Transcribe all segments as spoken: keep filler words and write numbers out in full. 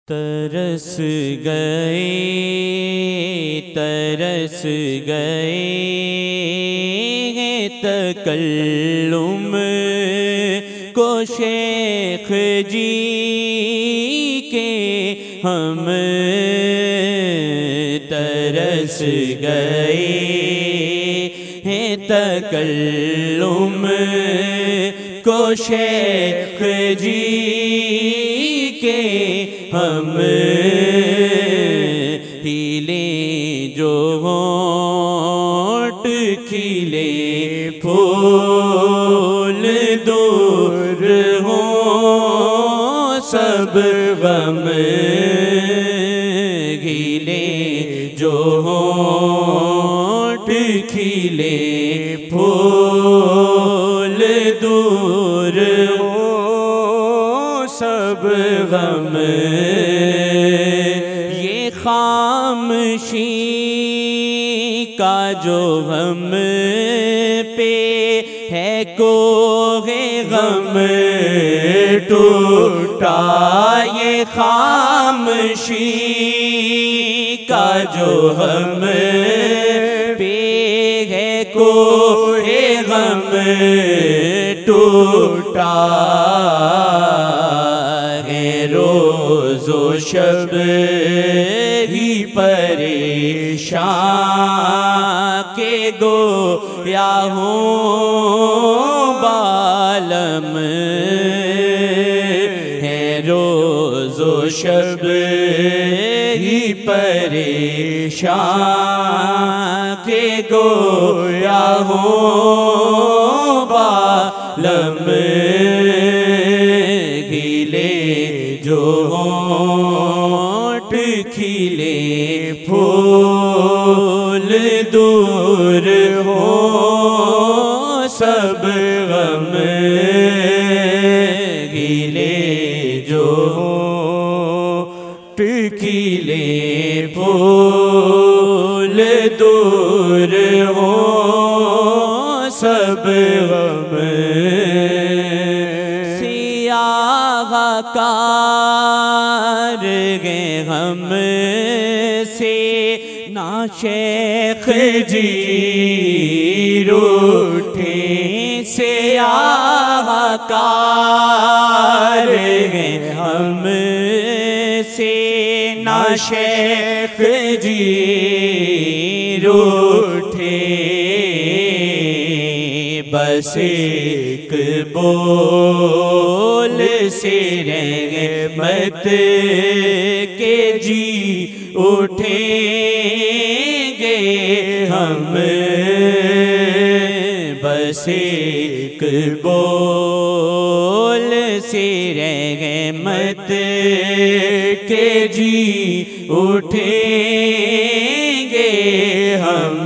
तरस गए तरस गए हैं तकल्लुम को शेख जी के हम तरस गए हैं तकल्लुम को शेख जी के हम हिले जो होंठ खिले फूल दूर हो सब गम हिले जो होंठ खिले फूल दूर हो सब गम ये खामोशी का जो हम पे है कोहे गम टूटा ये खामोशी का जो हम पे है कोहे गम टूटा रोज़ो शब ही परेशान के गोया हूँ बालम है रोज़ो शब ही परेशान के गोया हूँ बालम जो होंठ खिले फूल दूर हो सब गम गिले जो होंठ खिले फूल दूर हो सब गम कार गए हम से ना शेख जी रूठे से आकार गए हम से ना शेख जी रूठे बस एक बोल से रहमत के जी उठेंगे हम बस एक बोल से रहमत के जी उठेंगे हम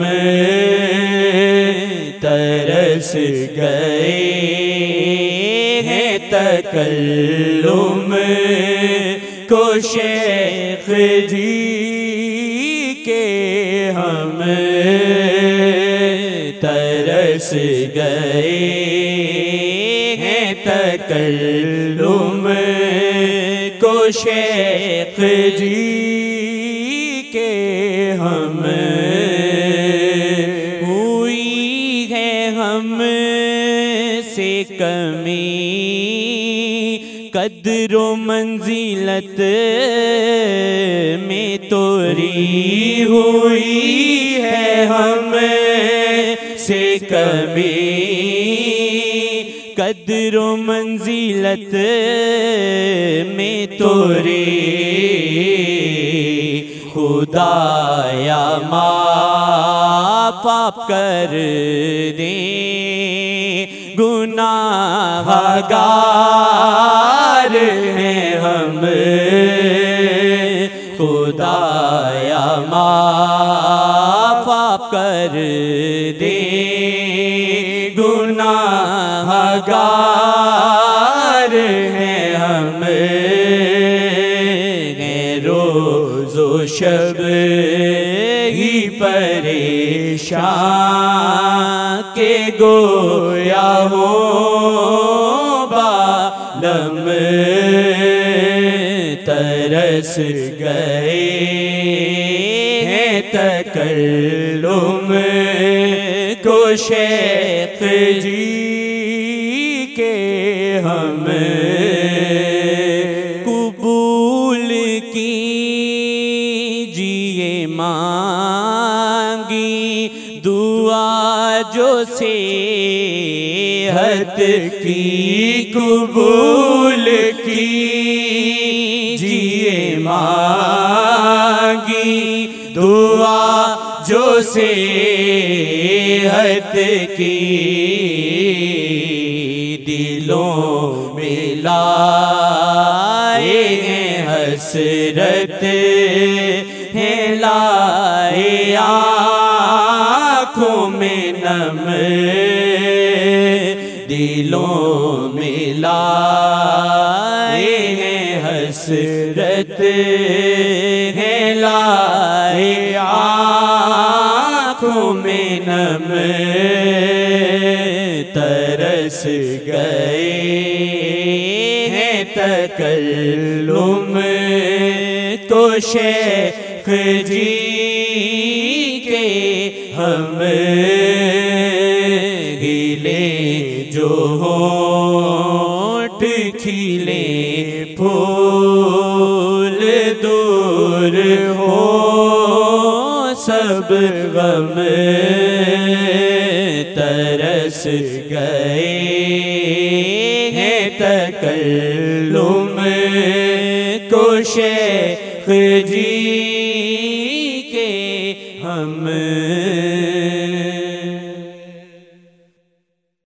तरस गए हैं तकल्लुम को शेख जी के हम तरस गए हैं तकल्लुम को शेख जी के हम से कमी कद्रो मंजिलत में तोरी हुई है हम से कमी कद्रो मंजिलत में तोरी खुदाया माफ़ कर दे गुनाहगार हैं हम खुदाया माफ़ कर दे गुनाहगार हैं हम रोज़ो शब ही परेशान के गोया हो बालम तर तरस गए हैं तकल्लुम को शेख जी के हम कबूल कीजिए मांगी दुआ जो सेहत की कबूल कीजिए मांगी दुआ जो सेहत की दिलों में लाए हैं हसरत है लाए आँखों में नम दिलों में लाए हैं हसरत है लाए आँखों में नम तरस गए हैं तकल्लुम को शेख जी के हम हिले जो होंठ खिले फूल दूर हो सब गम तरस गए हैं तकल्लुम को शेख जी